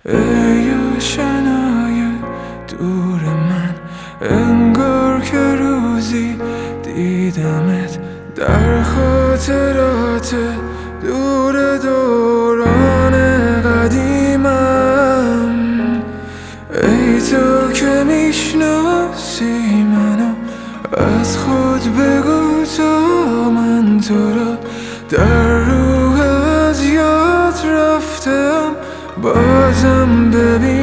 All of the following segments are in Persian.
ای آشنای دور من، انگار که روزی دیدمت در خاطرات دور دوران قدیمم. ای تو که میشناسی منو، از خود بگو تا من تو را در روح از یاد رفتم بازم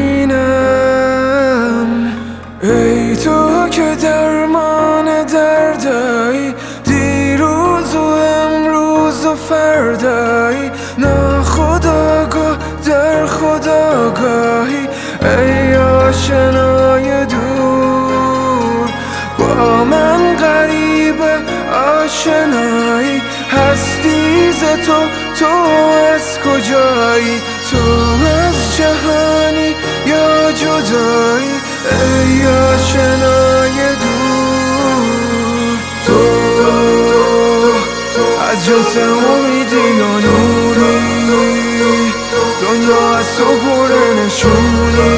ببینم. ای تو که درمان دردایی، دیروز و امروز و فردایی، ناخودآگاه در خودآگاهی. ای آشنای دور، با من غریبه آشنایی، هستی ز تو از کجایی؟ تو از جهانی یا جدایی؟ ای آشنای دور، تو از جنس امیدی یا نوری، دنیا از تو پر نشونی،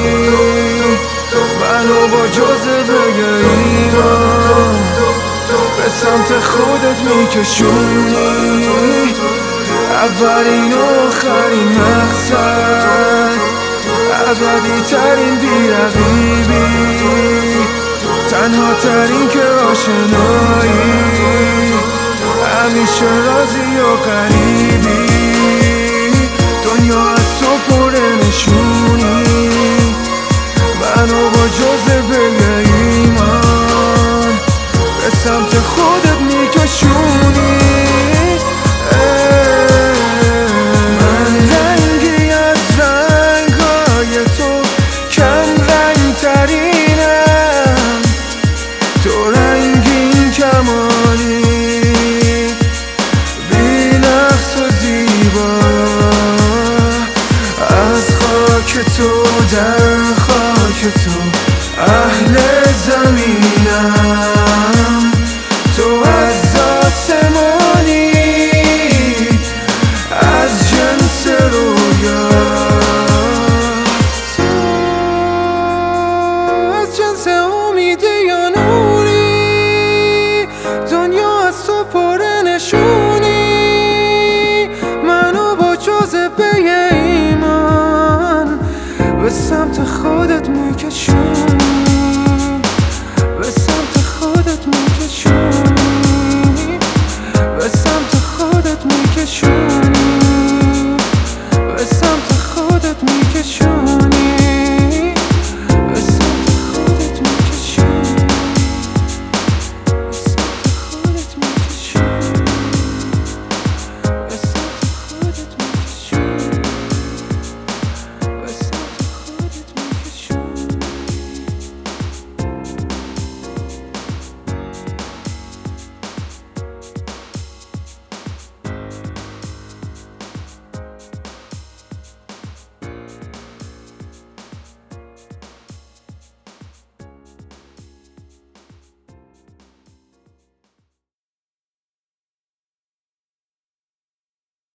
منو با جاذبه ایمان به سمت خودت میکشونی. اولین و آخرین مقصد، ابدی ترین بی‌رقیبی، تنها ترین که آشنایی، همیشه راضی و غریبی. دنیا از تو پر نشونی، منو با جاذبه ایمان به سمت خودت میکشونی. من رنگی از رنگای تو کم رنگ ترینم، تو رنگین کمانی، بی نقص و زیبا، از خاک تو در خاک تو اهل زمینم. تو از آسمانی، از جنس رویا، تو از جنس امیدی یا نوری، دنیا از تو پر نشونی، منو با جاذبه ایمان به سمت خودت میکشونی.